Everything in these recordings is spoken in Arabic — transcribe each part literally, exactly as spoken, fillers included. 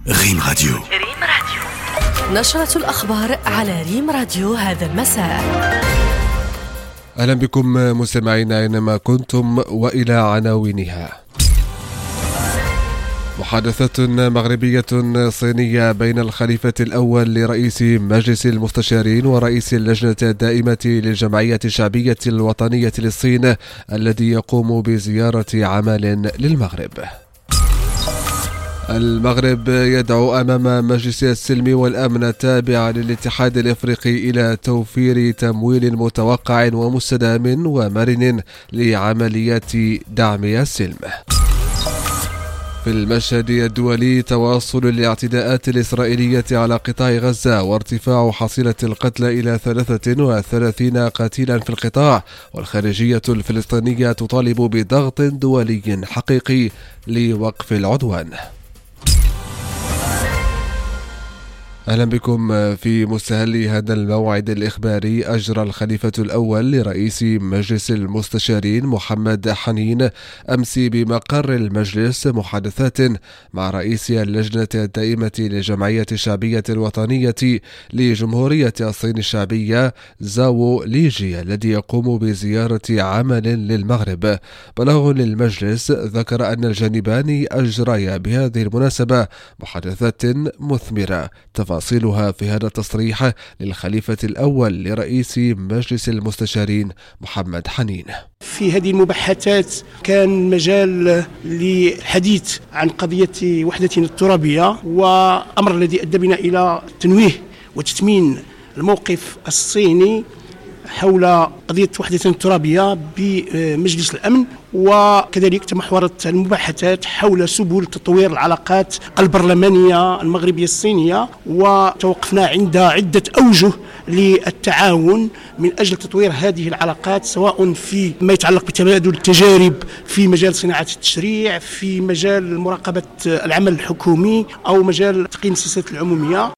ريم راديو. ريم راديو نشرة الأخبار على ريم راديو هذا المساء. أهلا بكم مستمعين أينما كنتم، وإلى عناوينها. محادثة مغربية صينية بين الخليفة الأول لرئيس مجلس المستشارين ورئيس اللجنة الدائمة للجمعية الشعبية الوطنية للصين الذي يقوم بزيارة عمل للمغرب. المغرب يدعو أمام مجلس السلم والأمن التابع للاتحاد الإفريقي إلى توفير تمويل متوقع ومستدام ومرن لعمليات دعم السلم. في المشهد الدولي، تواصل الاعتداءات الإسرائيلية على قطاع غزة وارتفاع حصيلة القتلى إلى ثلاثة وثلاثين قتيلا في القطاع، والخارجية الفلسطينية تطالب بضغط دولي حقيقي لوقف العدوان. أهلا بكم. في مستهل هذا الموعد الإخباري، أجرى الخليفة الأول لرئيس مجلس المستشارين محمد حنين أمس بمقر المجلس محادثات مع رئيس اللجنة الدائمة للجمعية الشعبية الوطنية لجمهورية الصين الشعبية زاو ليجي الذي يقوم بزيارة عمل للمغرب. بلاغ للمجلس ذكر أن الجانبان أجريا بهذه المناسبة محادثات مثمرة، تفاصيلها في هذا التصريح للخليفة الأول لرئيس مجلس المستشارين محمد حنين. في هذه المباحثات كان مجال للحديث عن قضية وحدتنا الترابية، وأمر الذي أدى بنا إلى تنويه وتثمين الموقف الصيني حول قضية وحدتنا الترابية بمجلس الأمن، وكذلك تمحورت المباحثات حول سبل تطوير العلاقات البرلمانية المغربية الصينية، وتوقفنا عند عدة أوجه للتعاون من أجل تطوير هذه العلاقات، سواء في ما يتعلق بتبادل التجارب في مجال صناعة التشريع، في مجال مراقبة العمل الحكومي، أو مجال تقييم السياسات العمومية.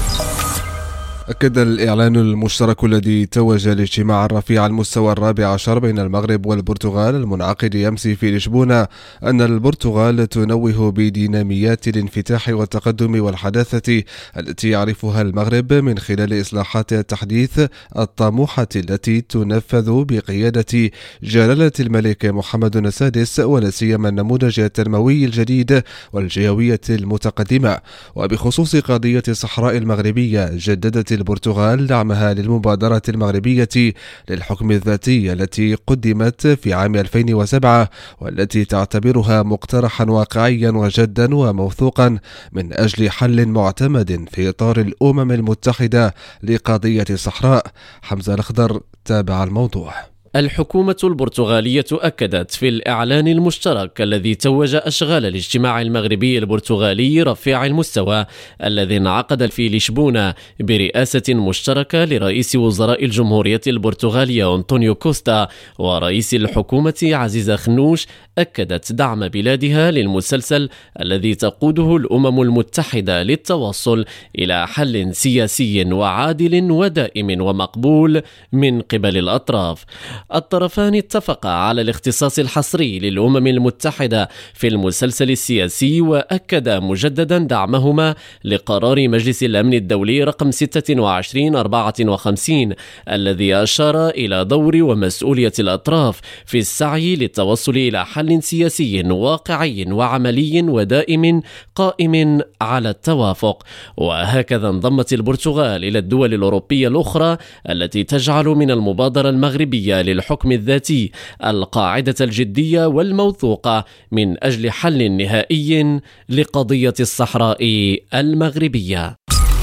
أكد الإعلان المشترك الذي توج الاجتماع الرفيع المستوى الرابع عشر بين المغرب والبرتغال المنعقد أمس في لشبونة أن البرتغال تنوه بديناميات الانفتاح والتقدم والحداثة التي يعرفها المغرب من خلال إصلاحات التحديث الطموحة التي تنفذ بقيادة جلالة الملك محمد السادس، ولا سيما النموذج التنموي الجديد والجهوية المتقدمة. وبخصوص قضية الصحراء المغربية، جددت البرتغال دعمها للمبادرة المغربية للحكم الذاتي التي قدمت في عام ألفين وسبعة، والتي تعتبرها مقترحا واقعيا وجدا وموثوقا من أجل حل معتمد في إطار الأمم المتحدة لقضية الصحراء. حمزة الأخضر تابع الموضوع. الحكومة البرتغالية أكدت في الإعلان المشترك الذي توج أشغال الاجتماع المغربي البرتغالي رفيع المستوى الذي انعقد في لشبونة برئاسة مشتركة لرئيس وزراء الجمهورية البرتغالية أنطونيو كوستا ورئيس الحكومة عزيزة خنوش، أكدت دعم بلادها للمسلسل الذي تقوده الأمم المتحدة للتوصل إلى حل سياسي وعادل ودائم ومقبول من قبل الأطراف. الطرفان اتفقا على الاختصاص الحصري للأمم المتحدة في المسلسل السياسي، وأكد مجددا دعمهما لقرار مجلس الأمن الدولي رقم ستة وعشرين أربعة وخمسين الذي أشار إلى دور ومسؤولية الأطراف في السعي للتوصل إلى حل سياسي واقعي وعملي ودائم قائم على التوافق. وهكذا انضمت البرتغال إلى الدول الأوروبية الأخرى التي تجعل من المبادرة المغربية للحكم الذاتي القاعدة الجدية والموثوقة من أجل حل نهائي لقضية الصحراء المغربية.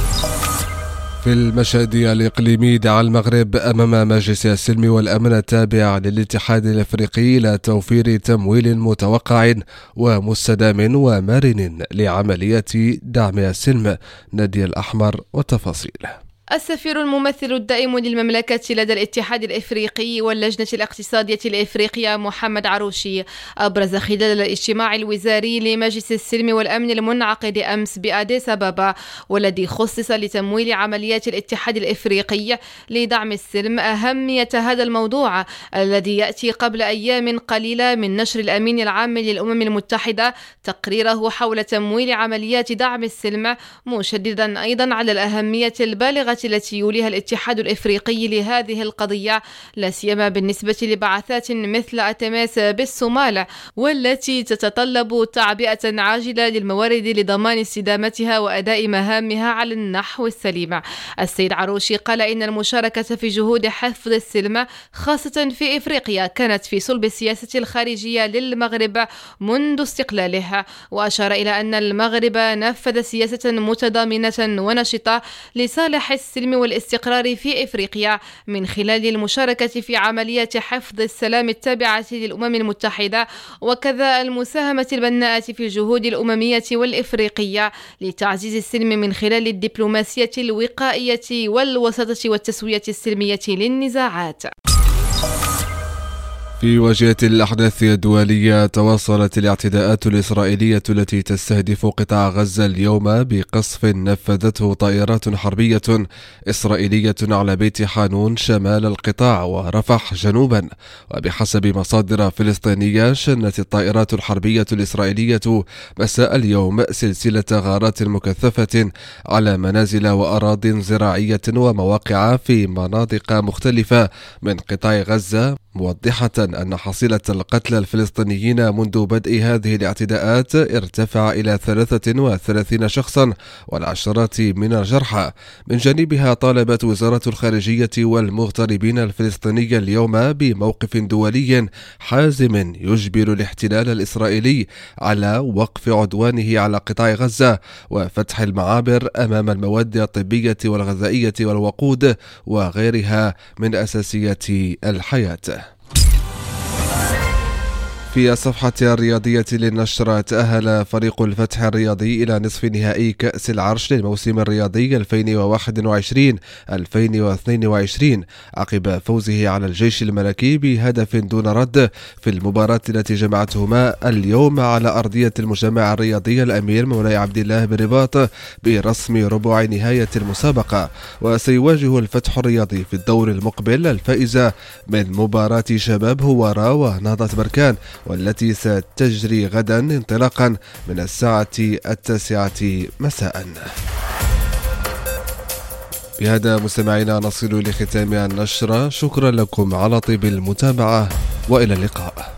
في المشهد الإقليمي، دعا المغرب أمام مجلس السلم والأمن التابع للاتحاد الإفريقي إلى توفير تمويل متوقع ومستدام ومرن لعمليات دعم السلم. نادي الأحمر والتفاصيل. السفير الممثل الدائم للمملكة لدى الاتحاد الإفريقي واللجنة الاقتصادية الإفريقية محمد عروشي أبرز خلال الاجتماع الوزاري لمجلس السلم والأمن المنعقد أمس بأديس أبابا والذي خصص لتمويل عمليات الاتحاد الإفريقي لدعم السلم أهمية هذا الموضوع الذي يأتي قبل أيام قليلة من نشر الأمين العام للأمم المتحدة تقريره حول تمويل عمليات دعم السلم، مشددا أيضا على الأهمية البالغة التي يوليها الاتحاد الإفريقي لهذه القضية، لا سيما بالنسبة لبعثات مثل أتماس بالصومال والتي تتطلب تعبئة عاجلة للموارد لضمان استدامتها وأداء مهامها على النحو السليم. السيد عروشي قال إن المشاركة في جهود حفظ السلم خاصة في إفريقيا كانت في صلب السياسة الخارجية للمغرب منذ استقلاله، وأشار إلى أن المغرب نفذ سياسة متضامنة ونشطة لصالح السلم والاستقرار في إفريقيا من خلال المشاركة في عمليات حفظ السلام التابعة للأمم المتحدة، وكذا المساهمة البناءة في الجهود الأممية والإفريقية لتعزيز السلم من خلال الدبلوماسية الوقائية والوساطة والتسوية السلمية للنزاعات. في واجهة الأحداث الدولية، تواصلت الاعتداءات الإسرائيلية التي تستهدف قطاع غزة اليوم بقصف نفذته طائرات حربية إسرائيلية على بيت حانون شمال القطاع ورفح جنوبا. وبحسب مصادر فلسطينية، شنت الطائرات الحربية الإسرائيلية مساء اليوم سلسلة غارات مكثفة على منازل وأراضٍ زراعية ومواقع في مناطق مختلفة من قطاع غزة، موضحة أن حصيلة القتلى الفلسطينيين منذ بدء هذه الاعتداءات ارتفع إلى ثلاثة وثلاثين شخصا والعشرات من الجرحى. من جانبها، طالبت وزارة الخارجية والمغتربين الفلسطيني اليوم بموقف دولي حازم يجبر الاحتلال الإسرائيلي على وقف عدوانه على قطاع غزة وفتح المعابر أمام المواد الطبية والغذائية والوقود وغيرها من أساسيات الحياة. في الصفحة الرياضية للنشرة، تأهل فريق الفتح الرياضي إلى نصف نهائي كأس العرش للموسم الرياضي ألفين وواحد وعشرين ألفين واثنين وعشرين عقب فوزه على الجيش الملكي بهدف دون رد في المباراة التي جمعتهما اليوم على أرضية المجمع الرياضي الأمير مولاي عبد الله بالرباط برسم ربع نهاية المسابقة. وسيواجه الفتح الرياضي في الدور المقبل الفائزة من مباراة شباب هوارا ونهضة بركان، والتي ستجري غدا انطلاقا من الساعة التاسعة مساء. بهذا مستمعينا نصل لختام النشرة، شكرا لكم على طيب المتابعة وإلى اللقاء.